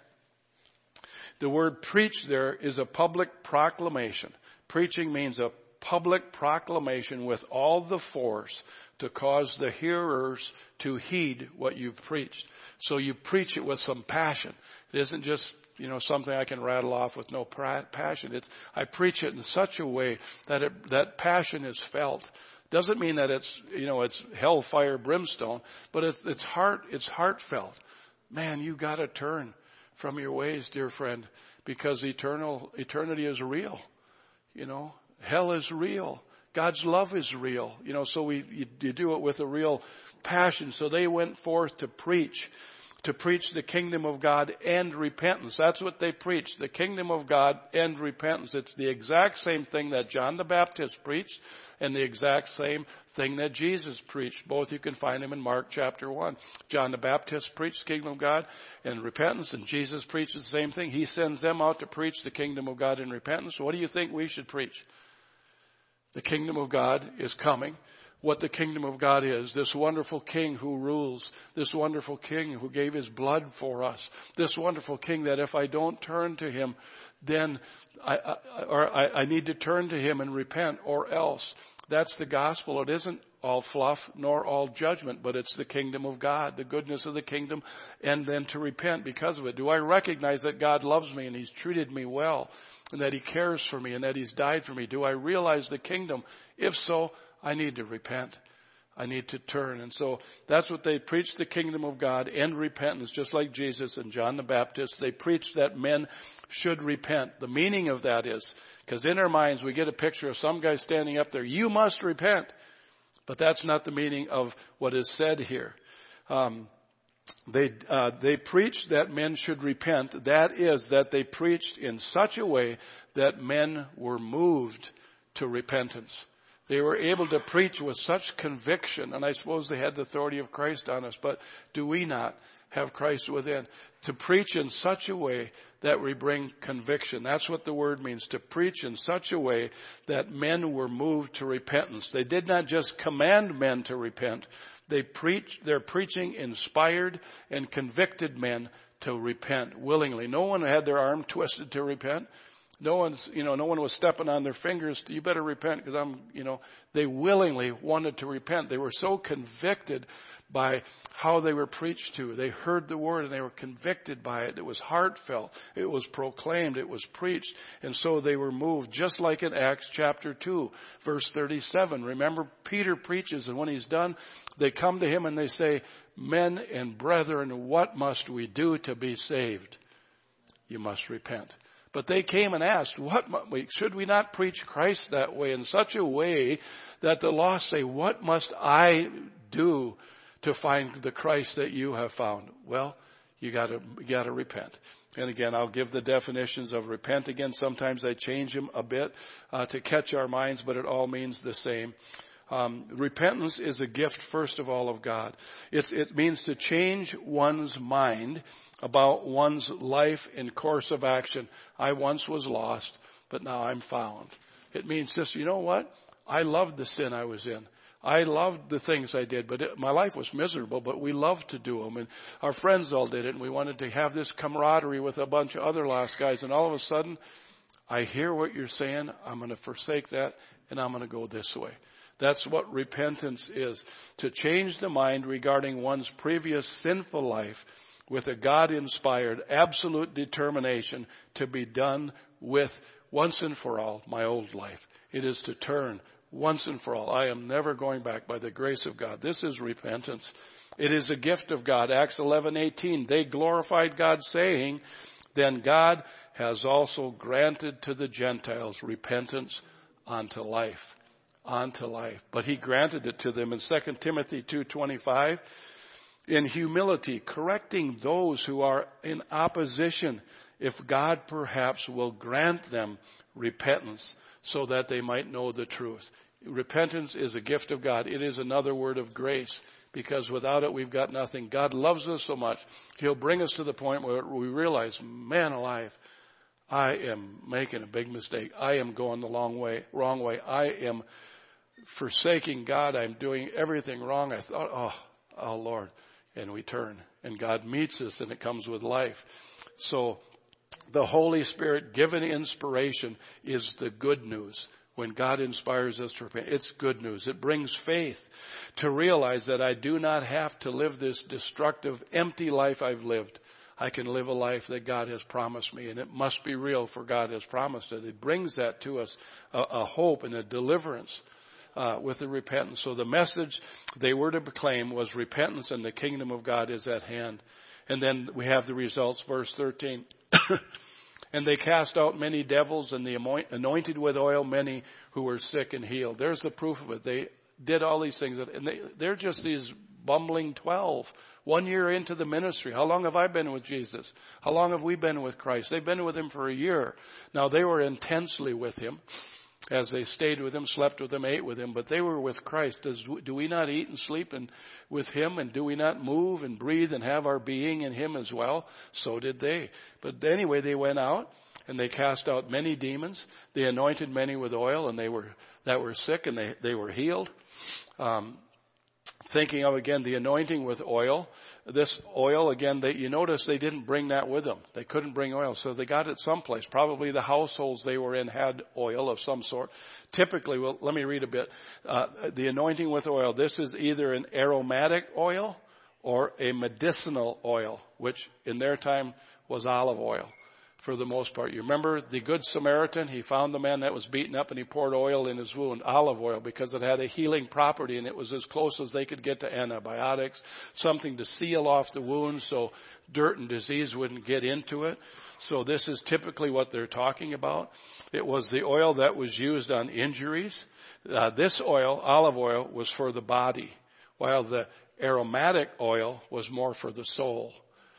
The word preach there is a public proclamation. Preaching means a public proclamation with all the force to cause the hearers to heed what you've preached. So you preach it with some passion. It isn't just, something I can rattle off with no passion. I preach it in such a way that that passion is felt. Doesn't mean that it's hellfire brimstone, but it's heartfelt. Man, you got to turn from your ways, dear friend, because eternity is real. Hell is real. God's love is real. So you do it with a real passion. So they went forth to preach the kingdom of God and repentance. That's what they preached, the kingdom of God and repentance. It's the exact same thing that John the Baptist preached and the exact same thing that Jesus preached. Both you can find them in Mark chapter 1. John the Baptist preached the kingdom of God and repentance, and Jesus preaches the same thing. He sends them out to preach the kingdom of God and repentance. What do you think we should preach? The kingdom of God is coming. What the kingdom of God is, this wonderful king who rules, this wonderful king who gave his blood for us, this wonderful king that if I don't turn to him, then I need to turn to him and repent, or else. That's the gospel. It isn't all fluff nor all judgment, but it's the kingdom of God, the goodness of the kingdom, and then to repent because of it. Do I recognize that God loves me and he's treated me well, and that he cares for me and that he's died for me? Do I realize the kingdom? If so, I need to repent. I need to turn. And so that's what they preached, the kingdom of God and repentance, just like Jesus and John the Baptist. They preached that men should repent. The meaning of that is, because in our minds we get a picture of some guy standing up there, you must repent. But that's not the meaning of what is said here. They preached that men should repent. That is, that they preached in such a way that men were moved to repentance. They were able to preach with such conviction, and I suppose they had the authority of Christ on us, but do we not have Christ within? To preach in such a way that we bring conviction. That's what the word means, to preach in such a way that men were moved to repentance. They did not just command men to repent. Their preaching inspired and convicted men to repent willingly. No one had their arm twisted to repent. no one was stepping on their fingers. You better repent because they willingly wanted to repent. They were so convicted by how they were preached to. They heard the word and they were convicted by it. It was heartfelt. It was proclaimed. It was preached. And so they were moved, just like in Acts chapter 2, verse 37. Remember, Peter preaches, and when he's done, they come to him and they say, "Men and brethren, what must we do to be saved?" You must repent. But they came and asked, should we not preach Christ that way, in such a way that the lost say, "What must I do to find the Christ that you have found?" Well, you gotta repent. And again, I'll give the definitions of repent again. Sometimes I change them a bit to catch our minds, but it all means the same. Repentance is a gift, first of all, of God. It means to change one's mind about one's life and course of action. I once was lost, but now I'm found. It means just, you know what? I loved the sin I was in. I loved the things I did, but my life was miserable, but we loved to do them. And our friends all did it, and we wanted to have this camaraderie with a bunch of other lost guys. And all of a sudden, I hear what you're saying. I'm going to forsake that, and I'm going to go this way. That's what repentance is. To change the mind regarding one's previous sinful life with a God-inspired, absolute determination to be done with once and for all my old life. It is to turn once and for all. I am never going back by the grace of God. This is repentance. It is a gift of God. Acts 11:18. They glorified God, saying, "Then God has also granted to the Gentiles repentance unto life." Unto life. But he granted it to them in 2 Timothy 2:25. In humility, correcting those who are in opposition, if God perhaps will grant them repentance so that they might know the truth. Repentance is a gift of God. It is another word of grace, because without it we've got nothing. God loves us so much. He'll bring us to the point where we realize, man alive, I am making a big mistake. I am going the wrong way. I am forsaking God. I'm doing everything wrong. I thought, oh Lord. And we turn, and God meets us, and it comes with life. So the Holy Spirit given inspiration is the good news. When God inspires us to repent, it's good news. It brings faith to realize that I do not have to live this destructive, empty life I've lived. I can live a life that God has promised me, and it must be real, for God has promised it. It brings that to us, a hope and a deliverance. With the repentance. So the message they were to proclaim was repentance, and the kingdom of God is at hand. And then we have the results, verse 13. And they cast out many devils, and they anointed with oil many who were sick and healed. There's the proof of it. They did all these things, and they're just these bumbling 12. 1 year into the ministry. How long have I been with Jesus? How long have we been with Christ? They've been with him for a year. Now they were intensely with him. As they stayed with him, slept with him, ate with him, but they were with Christ. Do we not eat and sleep with him, and do we not move and breathe and have our being in him as well? So did they. But anyway, they went out and they cast out many demons. They anointed many with oil, and that were sick, and they were healed. Thinking of, again, the anointing with oil. This oil, again, you notice they didn't bring that with them. They couldn't bring oil, so they got it someplace. Probably the households they were in had oil of some sort. Typically, well, let me read a bit. The anointing with oil, this is either an aromatic oil or a medicinal oil, which in their time was olive oil. For the most part. You remember the Good Samaritan? He found the man that was beaten up, and he poured oil in his wound, olive oil, because it had a healing property, and it was as close as they could get to antibiotics, something to seal off the wound so dirt and disease wouldn't get into it. So this is typically what they're talking about. It was the oil that was used on injuries. This oil, olive oil, was for the body, while the aromatic oil was more for the soul.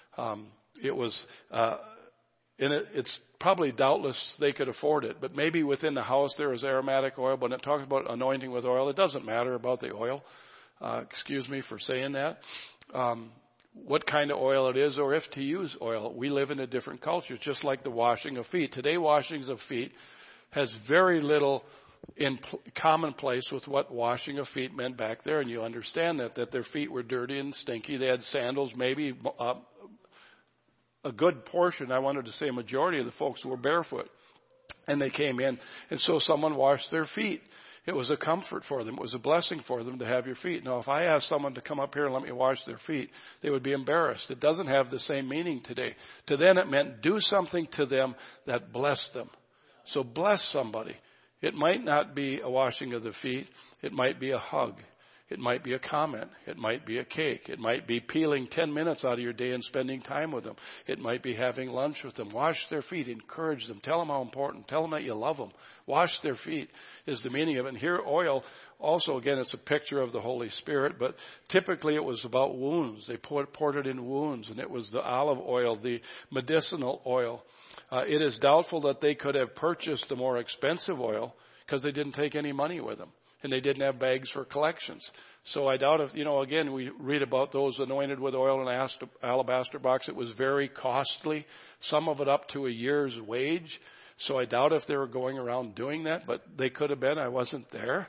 It's probably doubtless they could afford it, but maybe within the house there is aromatic oil. But when it talks about anointing with oil, it doesn't matter about the oil. Excuse me for saying that. What kind of oil it is, or if to use oil. We live in a different culture, just like the washing of feet. Today, washings of feet has very little in commonplace with what washing of feet meant back there. And you understand that their feet were dirty and stinky. They had sandals, maybe a good portion, I wanted to say a majority of the folks were barefoot. And they came in, and so someone washed their feet. It was a comfort for them. It was a blessing for them to have your feet. Now, if I asked someone to come up here and let me wash their feet, they would be embarrassed. It doesn't have the same meaning today. To them, it meant do something to them that blessed them. So bless somebody. It might not be a washing of the feet. It might be a hug. It might be a comment. It might be a cake. It might be peeling 10 minutes out of your day and spending time with them. It might be having lunch with them. Wash their feet. Encourage them. Tell them how important. Tell them that you love them. Wash their feet is the meaning of it. And here oil, also again, it's a picture of the Holy Spirit, but typically it was about wounds. They poured it in wounds, and it was the olive oil, the medicinal oil. It is doubtful that they could have purchased the more expensive oil because they didn't take any money with them. And they didn't have bags for collections. So I doubt if, again, we read about those anointed with oil in an alabaster box. It was very costly, some of it up to a year's wage. So I doubt if they were going around doing that, but they could have been. I wasn't there.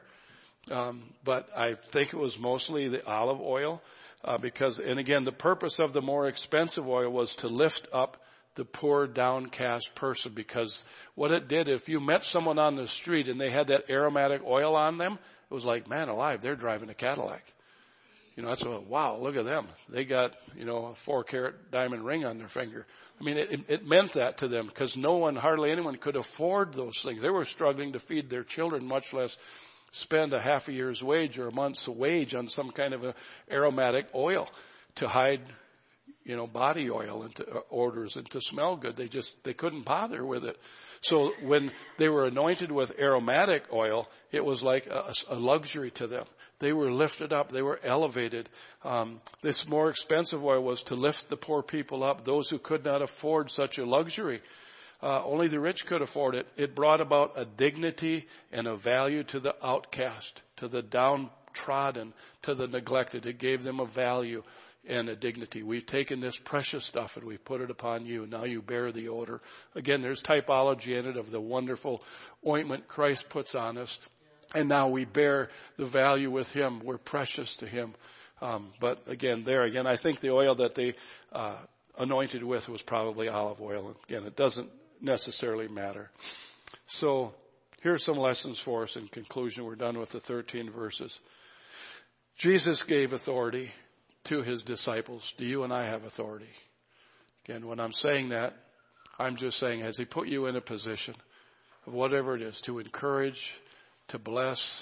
But I think it was mostly the olive oil and again, the purpose of the more expensive oil was to lift up the poor, downcast person, because what it did, if you met someone on the street and they had that aromatic oil on them, it was like, man alive, they're driving a Cadillac. That's wow, look at them. They got, a 4-carat diamond ring on their finger. I mean, it meant that to them because hardly anyone could afford those things. They were struggling to feed their children, much less spend a half a year's wage or a month's wage on some kind of a aromatic oil to hide body oil and odors and to smell good. They couldn't bother with it. So when they were anointed with aromatic oil, it was like a luxury to them. They were lifted up. They were elevated. This more expensive oil was to lift the poor people up, those who could not afford such a luxury. Only the rich could afford it. It brought about a dignity and a value to the outcast, to the downtrodden, to the neglected. It gave them a value and a dignity. We've taken this precious stuff and we've put it upon you. Now you bear the odor. Again, there's typology in it of the wonderful ointment Christ puts on us. And now we bear the value with him. We're precious to him. But again, I think the oil that they anointed with was probably olive oil. Again, it doesn't necessarily matter. So here's some lessons for us in conclusion. We're done with the 13 verses. Jesus gave authority to his disciples. Do you and I have authority? Again, when I'm saying that, I'm just saying, has he put you in a position of whatever it is, to encourage, to bless,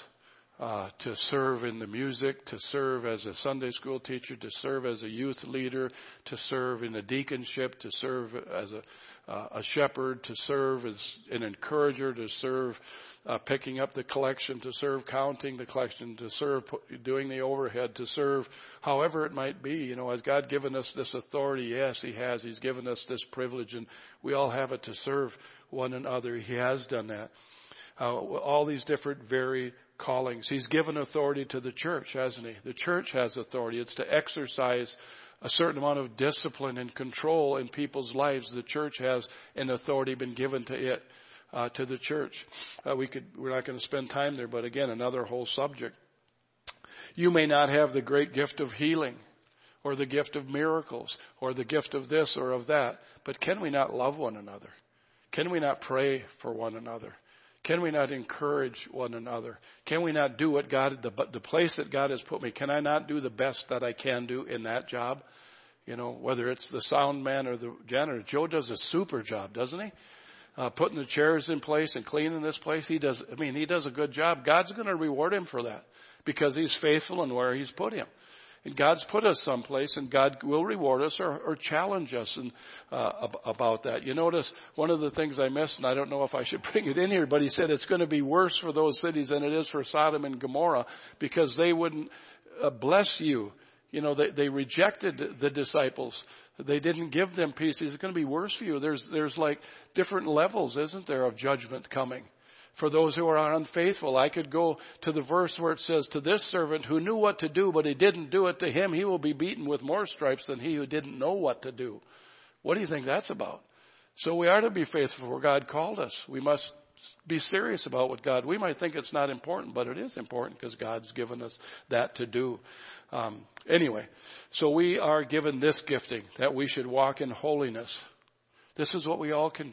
to serve in the music, to serve as a Sunday school teacher, to serve as a youth leader, to serve in a deaconship, to serve as a shepherd, to serve as an encourager, to serve picking up the collection, to serve counting the collection, to serve doing the overhead, to serve however it might be. Has God given us this authority? Yes, he has. He's given us this privilege, and we all have it to serve one another. He has done that. All these different varied callings. He's given authority to the church, hasn't he? The church has authority. It's to exercise a certain amount of discipline and control in people's lives. The church has an authority been given to it, to the church. We're not going to spend time there, but again, another whole subject. You may not have the great gift of healing or the gift of miracles or the gift of this or of that, but can we not love one another? Can we not pray for one another? Can we not encourage one another? Can we not do what the place that God has put me, can I not do the best that I can do in that job? Whether it's the sound man or the janitor. Joe does a super job, doesn't he? Putting the chairs in place and cleaning this place. He does a good job. God's going to reward him for that because he's faithful in where he's put him. And God's put us someplace, and God will reward us or challenge us about that. You notice one of the things I missed, and I don't know if I should bring it in here, but he said it's going to be worse for those cities than it is for Sodom and Gomorrah because they wouldn't bless you. They rejected the disciples. They didn't give them peace. It's going to be worse for you. There's like different levels, isn't there, of judgment coming. For those who are unfaithful, I could go to the verse where it says, to this servant who knew what to do, but he didn't do it, to him he will be beaten with more stripes than he who didn't know what to do. What do you think that's about? So we are to be faithful where God called us. We must be serious about what we might think it's not important, but it is important because God's given us that to do. Anyway, so we are given this gifting that we should walk in holiness. This is what we all can do.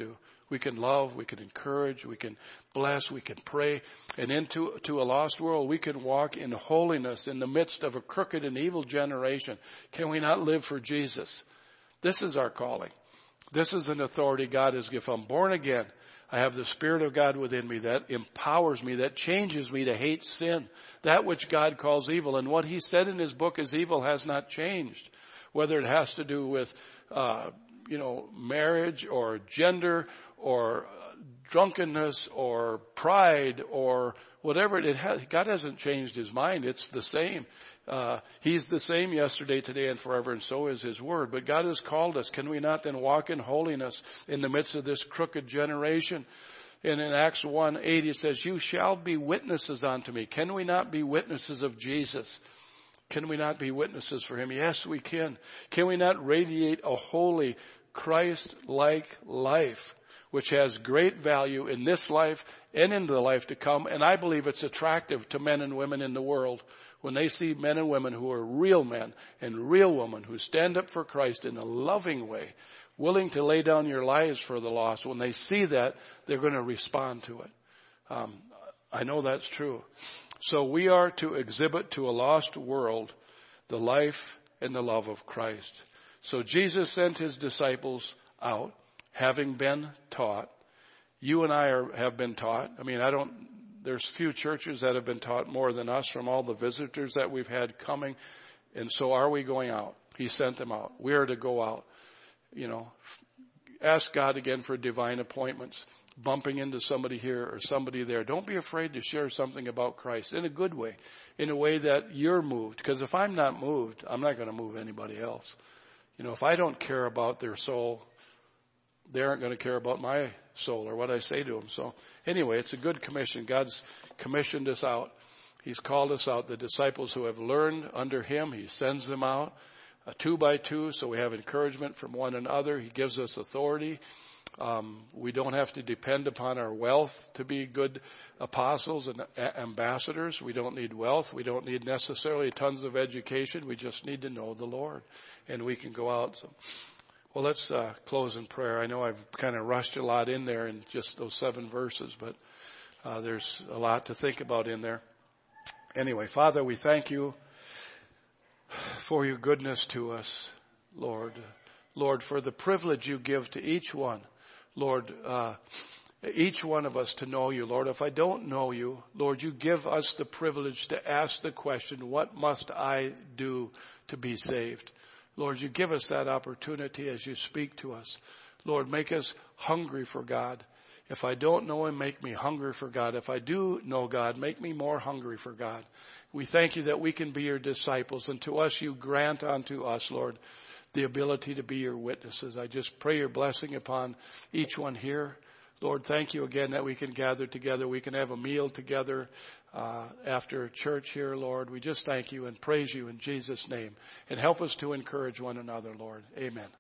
We can love, we can encourage, we can bless, we can pray. And into a lost world, we can walk in holiness in the midst of a crooked and evil generation. Can we not live for Jesus? This is our calling. This is an authority God has given. If I'm born again, I have the Spirit of God within me that empowers me, that changes me to hate sin, that which God calls evil. And what he said in his book is evil has not changed, whether it has to do with, marriage or gender or drunkenness or pride or whatever it has. God hasn't changed his mind. It's the same. He's the same yesterday, today, and forever, and so is his word. But God has called us. Can we not then walk in holiness in the midst of this crooked generation? And in Acts 1:8, it says, you shall be witnesses unto me. Can we not be witnesses of Jesus? Can we not be witnesses for him? Yes, we can. Can we not radiate a holy, Christ-like life, which has great value in this life and in the life to come? And I believe it's attractive to men and women in the world when they see men and women who are real men and real women who stand up for Christ in a loving way, willing to lay down your lives for the lost. When they see that, they're going to respond to it. I know that's true. So we are to exhibit to a lost world the life and the love of Christ. So Jesus sent his disciples out, having been taught. You and I have been taught. There's few churches that have been taught more than us from all the visitors that we've had coming. And so are we going out? He sent them out. We are to go out. Ask God again for divine appointments, bumping into somebody here or somebody there. Don't be afraid to share something about Christ in a good way, in a way that you're moved. Because if I'm not moved, I'm not going to move anybody else. If I don't care about their soul, they aren't going to care about my soul or what I say to them. So anyway, it's a good commission. God's commissioned us out. He's called us out. The disciples who have learned under him, he sends them out 2 by 2. So we have encouragement from one another. He gives us authority. We don't have to depend upon our wealth to be good apostles and ambassadors. We don't need wealth. We don't need necessarily tons of education. We just need to know the Lord, and we can go out. So, well, let's close in prayer. I know I've kind of rushed a lot in there in just those 7 verses, but there's a lot to think about in there. Anyway, Father, we thank you for your goodness to us, Lord. Lord, for the privilege you give to each one. Lord, each one of us to know you. Lord, if I don't know you, Lord, you give us the privilege to ask the question, what must I do to be saved? Lord, you give us that opportunity as you speak to us. Lord, make us hungry for God. If I don't know him, make me hungry for God. If I do know God, make me more hungry for God. We thank you that we can be your disciples, and to us you grant unto us, Lord, the ability to be your witnesses. I just pray your blessing upon each one here. Lord, thank you again that we can gather together. We can have a meal together after church here, Lord. We just thank you and praise you in Jesus' name. And help us to encourage one another, Lord. Amen.